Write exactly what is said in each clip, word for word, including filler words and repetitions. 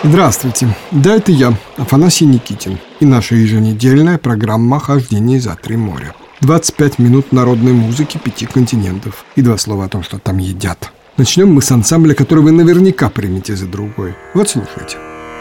Здравствуйте, да, это я, Афанасий Никитин, и наша еженедельная программа «Хождение за три моря». двадцать пять минут народной музыки пяти континентов и два слова о том, что там едят. Начнем мы с ансамбля, который вы наверняка примете за другой. Вот слушайте.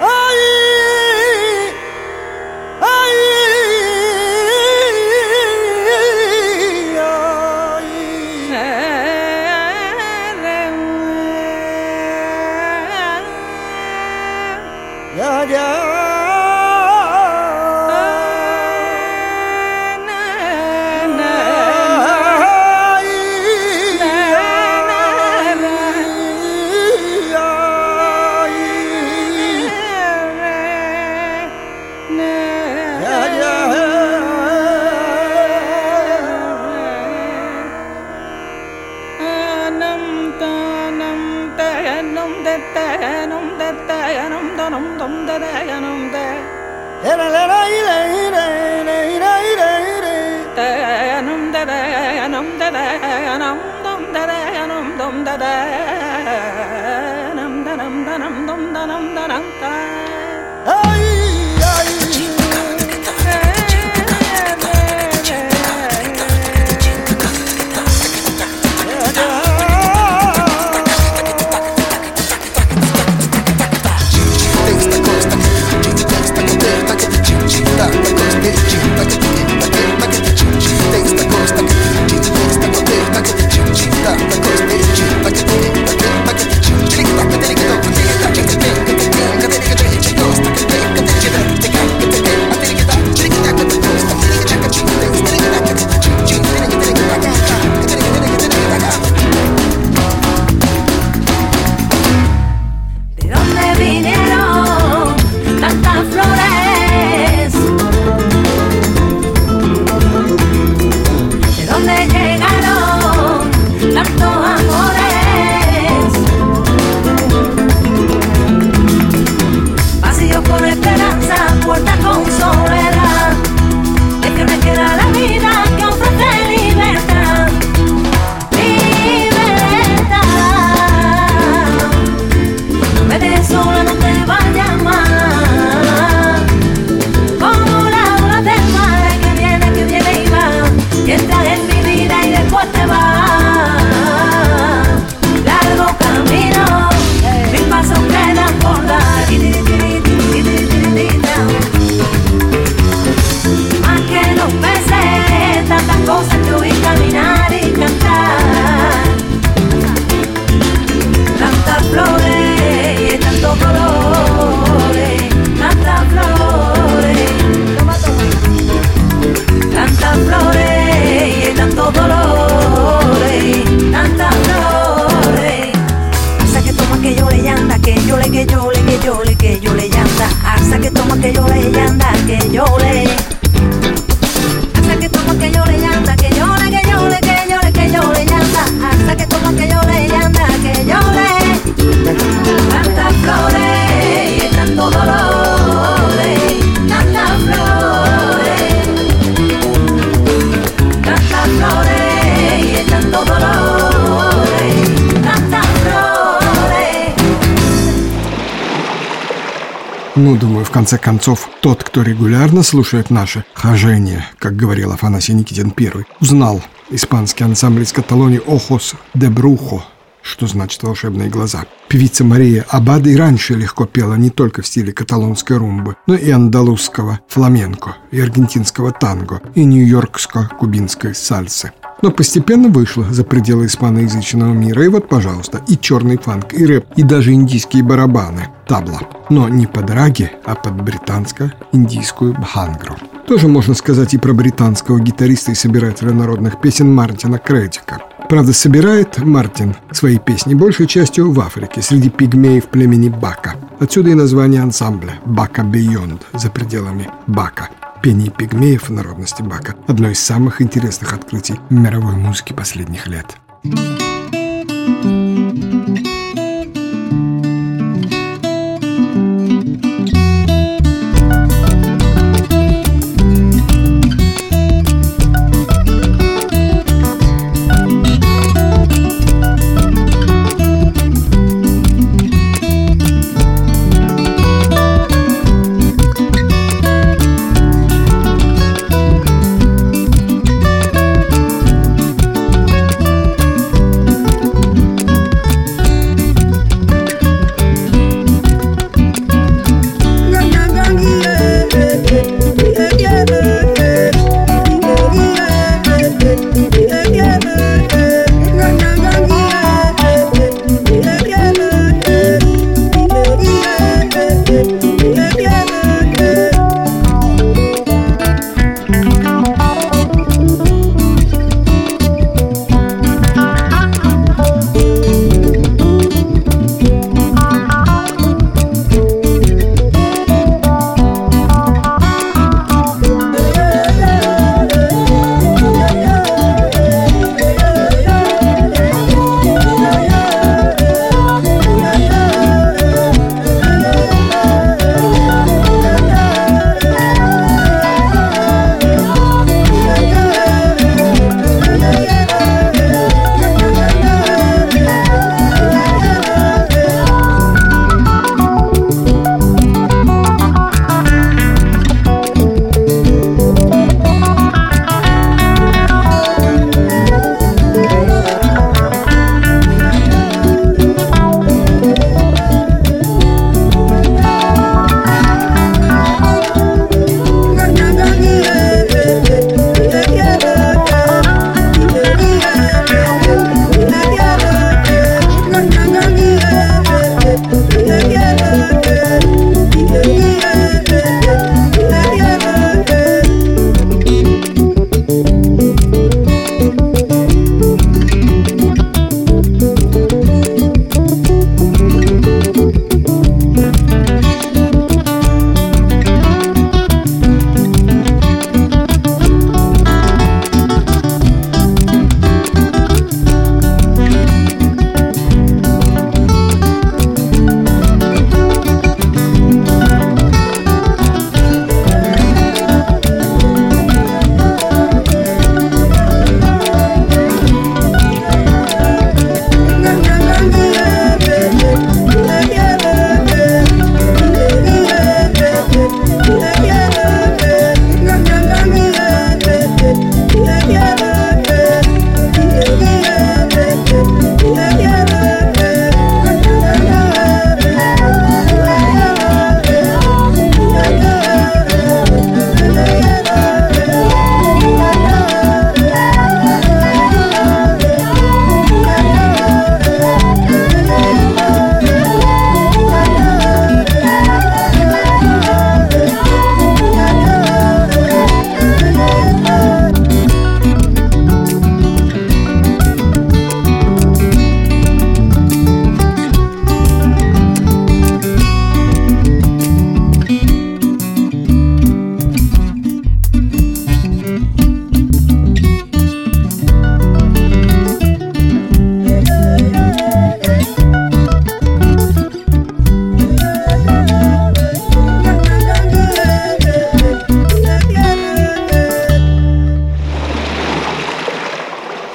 Ну, думаю, в конце концов, тот, кто регулярно слушает наше хожение, как говорил Афанасий Никитин первый, узнал испанский ансамбль из Каталонии «Ojos de Brujo», что значит «волшебные глаза». Певица Мария Абада и раньше легко пела не только в стиле каталонской румбы, но и андалузского фламенко, и аргентинского танго, и нью-йоркско-кубинской сальсы. Но постепенно вышла за пределы испаноязычного мира. И вот, пожалуйста, и черный фанк, и рэп, и даже индийские барабаны, табла. Но не под раги, а под британско-индийскую бхангру. Тоже можно сказать и про британского гитариста и собирателя народных песен Мартина Крэтика. Правда, собирает Мартин свои песни большей частью в Африке, среди пигмеев племени Бака. Отсюда и название ансамбля «Бака Бейонд», за пределами Бака. Пение пигмеев в народности Бака – одно из самых интересных открытий мировой музыки последних лет.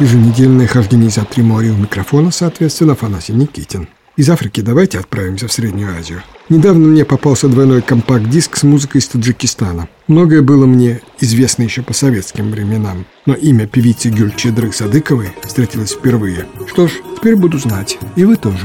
Еженедельное хождение за три моря у микрофона, соответственно, Афанасий Никитин. Из Африки давайте отправимся в Среднюю Азию. Недавно мне попался двойной компакт-диск с музыкой из Таджикистана. Многое было мне известно еще по советским временам, но имя певицы Гюльчедры Садыковой встретилось впервые. Что ж, теперь буду знать, и вы тоже.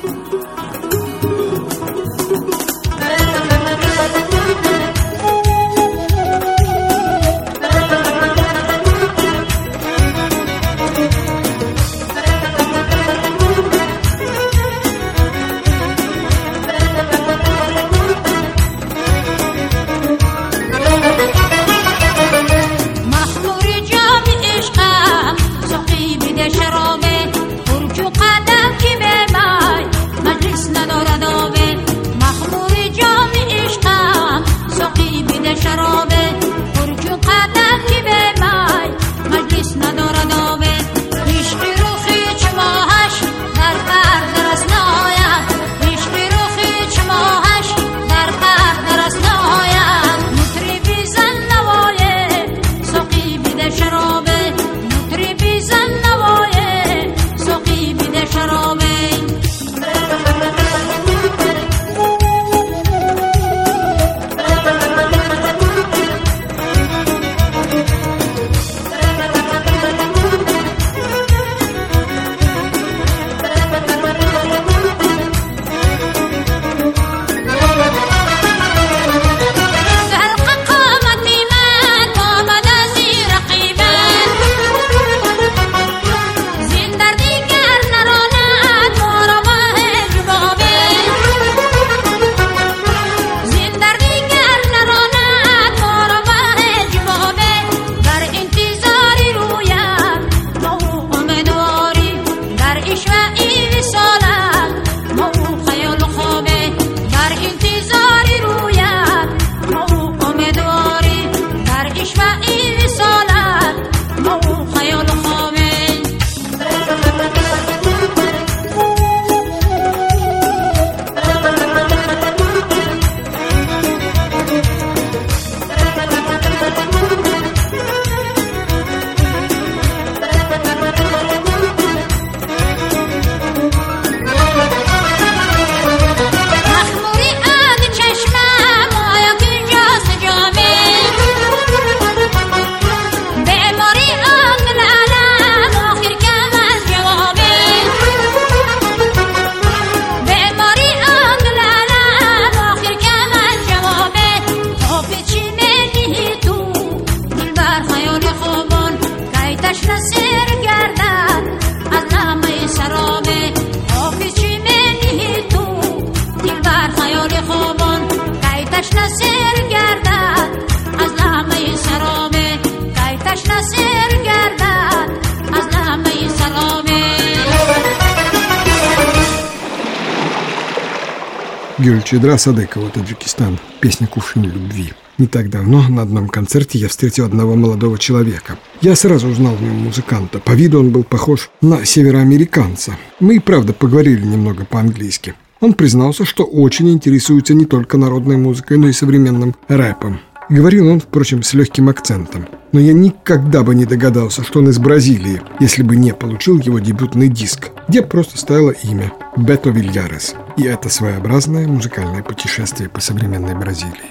Гюльчедра Садыкова, Таджикистан. Песня «Кувшин любви». Не так давно на одном концерте я встретил одного молодого человека. Я сразу узнал в нем музыканта. По виду он был похож на североамериканца. Мы и правда поговорили немного по-английски. Он признался, что очень интересуется не только народной музыкой, но и современным рэпом. Говорил он, впрочем, с легким акцентом. Но я никогда бы не догадался, что он из Бразилии, если бы не получил его дебютный диск, где просто стояло имя Бето Вильярес. И это своеобразное muzicalное putешествие по современной Бразилии.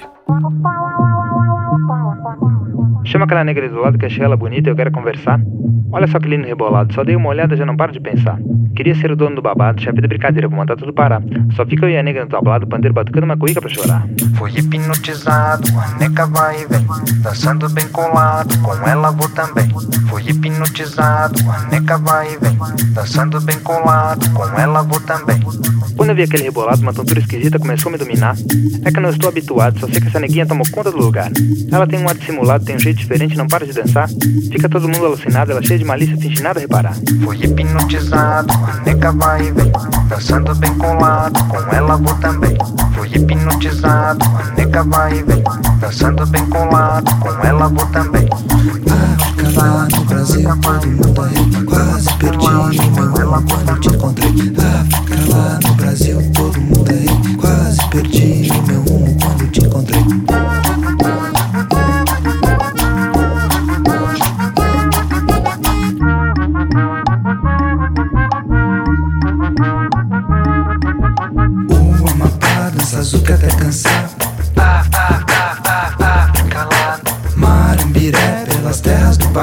Chama aquela negra do lado que achei ela bonita e eu quero conversar. Olha só que lindo rebolado, só dei uma olhada e já não paro de pensar. Queria ser o dono do babado, chefe de brincadeira, vou mandar tudo parar. Só fica eu e a negra no tablado, pandeiro batucando uma cuíca pra chorar. Fui hipnotizado, a neca vai e vem, dançando bem colado, com ela vou também. Fui hipnotizado, a neca vai e vem, dançando bem colado, com ela vou também. Quando eu vi aquele rebolado, uma tontura esquisita começou a me dominar. É que eu não estou habituado, só sei que essa neguinha tomou conta do lugar. Ela tem um ar dissimulado, tem um jeito diferente, não para de dançar. Fica todo mundo alucinado, ela cheia de malícia, finge nada reparar. Fui hipnotizado, a neca vai e vem, dançando bem colado, com ela vou também. Fui hipnotizado, a neca vai e vem, dançando bem colado, com ela vou também. África, lá no Brasil, todo mundo aí, quase perdi meu amor quando te encontrei. África, lá no Brasil, todo mundo aí, quase perdi meu rumo quando te encontrei.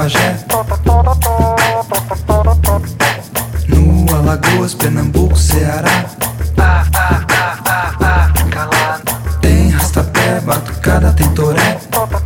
Pajé, no Alagoas, Pernambuco, Ceará. Tem rastapé, batucada, tem toré.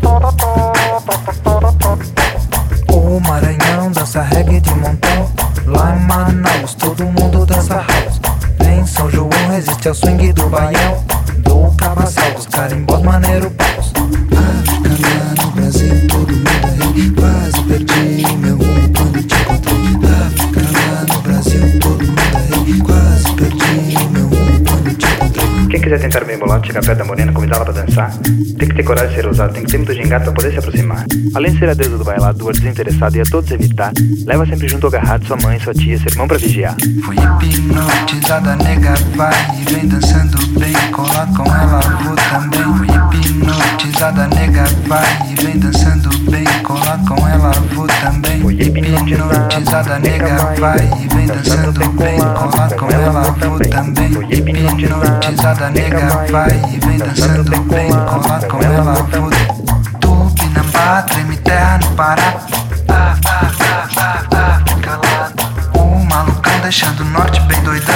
O Maranhão dança reggae de montão. Lá em Manaus todo mundo dança house. Em São João resiste ao swing do baião. Do cabaçal dos carimbós maneiro paus. África lá no Brasil todo mundo é rei. Quase perdi meu rumo quando te encontrei. África lá no Brasil todo mundo é rei. Quase perdi meu rumo quando te encontrei. Quem quiser tentar bem bolado, chegar perto da morena, convidá-la pra dançar, tem que ter coragem de ser ousado, tem que ter muito gingado pra poder se aproximar. Além de ser a deusa do bailado, do ar desinteressado e a todos evitar, leva sempre junto ao garrado sua mãe, sua tia, seu irmão pra vigiar. Fui hipnotizada, nega, vai e vem dançando bem. Colado com ela, vou também. Fui hipnotizada, nega, vai e vem dançando bem. Colado com ela, vou também. Fui Hipnotizada, nega, vai e vem dançando bem. Colado com ela, vou também. Fui hipnotizada, nega, vai e vem dançando bem. Colado com ela, vou. Tupinambá, treme terra no Pará. Ah, ah, ah, ah, ah, calado. O malucão deixando o norte bem doidão.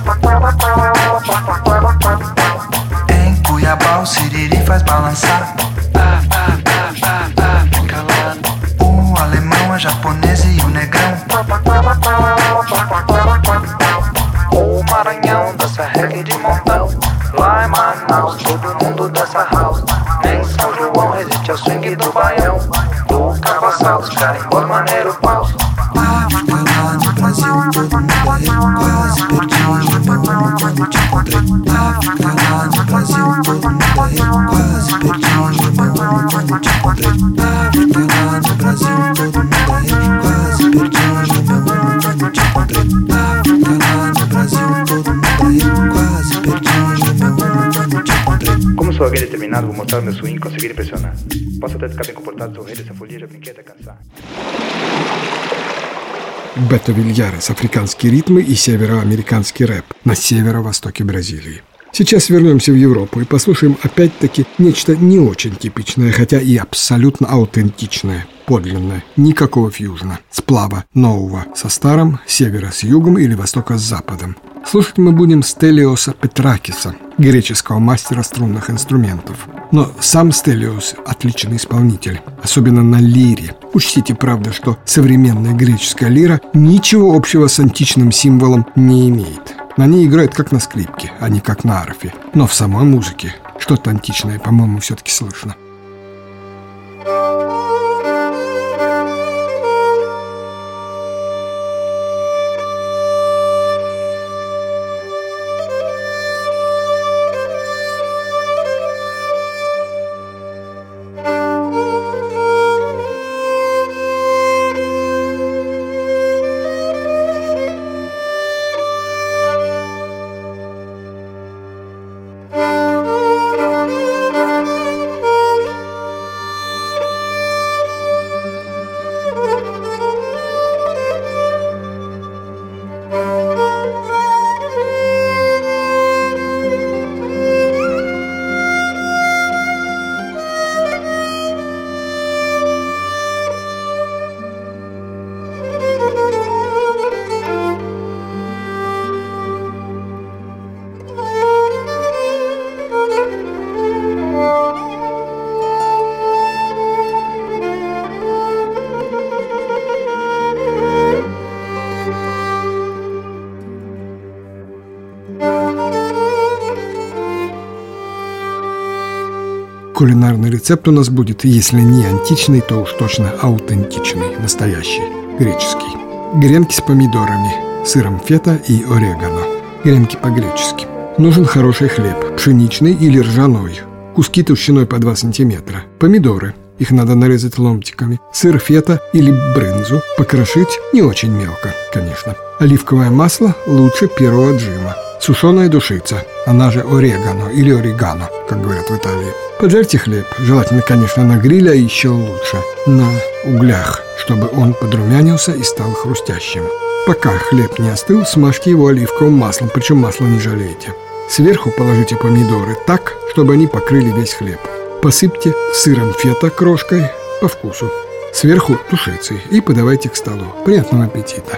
Em Cuiabá o siriri faz balançar. Ah, ah, ah, ah, ah, calado. O alemão, a japonesa e o negrão. O Maranhão dança reggae de montão. Lá em Manaus todo mundo dança house. Em São João resiste ao swing do baião. Do cabaçal dos carimbós maneiro paus. África lá no Brasil todo mundo é rei. Quase perdi meu rumo quando te encontrei. África lá no Brasil todo mundo é rei. Quase perdi meu rumo quando te encontrei. África lá no Brasil todo mundo é rei. Quase perdi meu rumo quando te encontrei. África lá no Brasil todo mundo é rei. Quase perdi meu rumo quando te encontrei. Como sou alguém determinado, vou mostrar o meu swing e conseguir impressionar. Posso até ficar bem comportado, sou rei dessa folia, já brinquei até cansar. Бета-вильярес, африканские ритмы и североамериканский рэп на северо-востоке Бразилии. Сейчас вернемся в Европу и послушаем опять-таки нечто не очень типичное, хотя и абсолютно аутентичное, подлинное. Никакого фьюжна, сплава нового со старым, севера с югом или востока с западом. Слушать мы будем Стелиоса Петракиса, греческого мастера струнных инструментов. Но сам Стелиос – отличный исполнитель, особенно на лире. Учтите, правда, что современная греческая лира ничего общего с античным символом не имеет. На ней играют как на скрипке, а не как на арфе. Но в самой музыке что-то античное, по-моему, все-таки слышно. Кулинарный рецепт у нас будет, если не античный, то уж точно аутентичный, настоящий, греческий. Гренки с помидорами, сыром фета и орегано. Гренки по-гречески. Нужен хороший хлеб, пшеничный или ржаной. Куски толщиной по два сантиметра. Помидоры. Их надо нарезать ломтиками. Сыр фета или брынзу покрошить не очень мелко, конечно. Оливковое масло лучше первого отжима. Сушеная душица, она же орегано или орегано, как говорят в Италии. Поджарьте хлеб, желательно, конечно, на гриле, а еще лучше на углях, чтобы он подрумянился и стал хрустящим. Пока хлеб не остыл, смажьте его оливковым маслом, причем масла не жалейте. Сверху положите помидоры так, чтобы они покрыли весь хлеб. Посыпьте сыром фета крошкой по вкусу. Сверху тушицы и подавайте к столу. Приятного аппетита!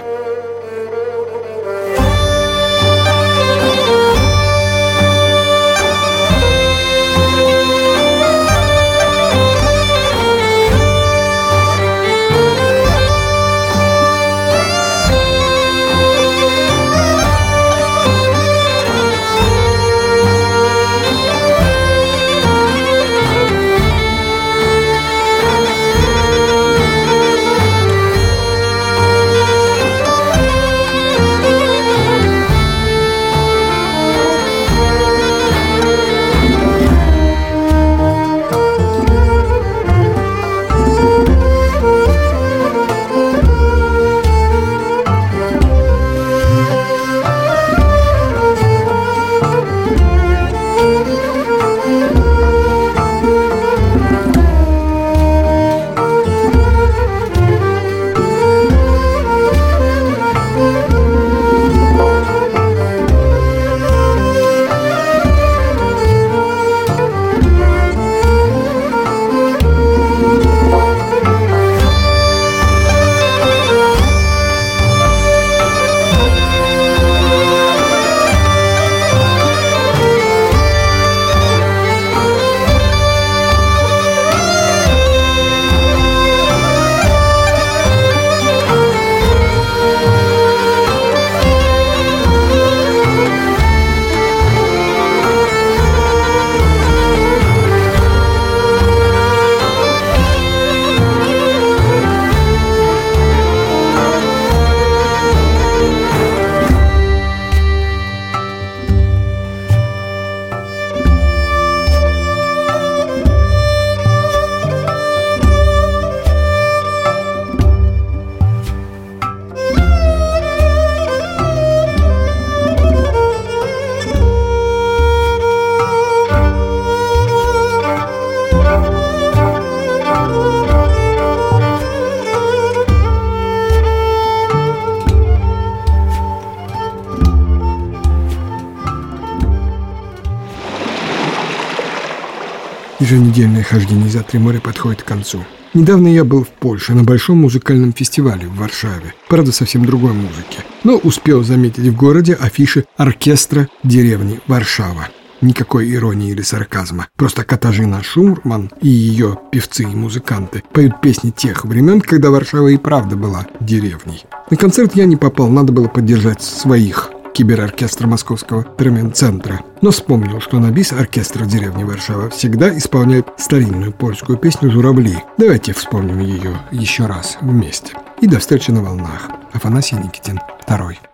Еженедельное хождение за три моря подходит к концу. Недавно я был в Польше на большом музыкальном фестивале в Варшаве. Правда, совсем другой музыки. Но успел заметить в городе афиши оркестра деревни Варшава. Никакой иронии или сарказма. Просто Катажина Шурман и ее певцы и музыканты поют песни тех времен, когда Варшава и правда была деревней. На концерт я не попал, надо было поддержать своих. Кибероркестра Московского Пермен-центра. Но вспомнил, что на бис оркестра деревни Варшава всегда исполняет старинную польскую песню «Журавли». Давайте вспомним ее еще раз вместе. И до встречи на волнах. Афанасий Никитин, второй.